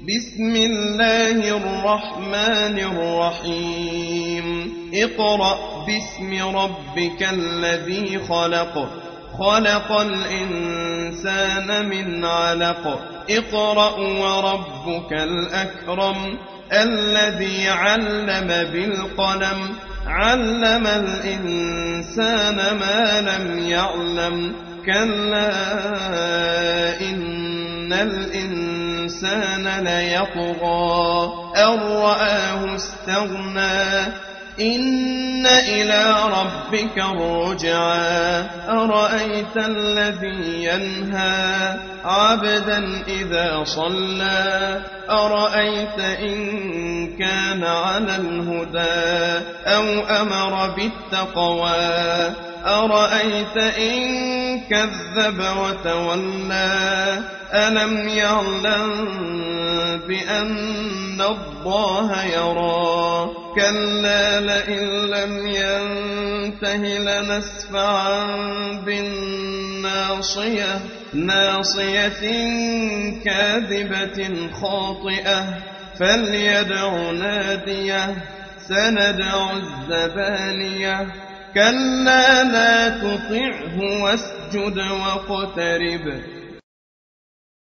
بسم الله الرحمن الرحيم اقرأ باسم ربك الذي خلق خلق الإنسان من علق اقرأ وربك الأكرم الذي علم بالقلم علم الإنسان ما لم يعلم كلا إن الإنسان ليطغى أن رآه استغنى إن إلى ربك الرجعى أرأيت الذي ينهى عبدا إذا صلى أرأيت إن كان على الهدى أو أمر بالتقوى أرأيت إن كذب وتولى ألم يعلم بأن الله يرى كلا لئن لم ينته لنسفعا بالناصية ناصية كاذبة خاطئة فليدع ناديه سندع الزبانية كلا لا تطعه واسجد واقترب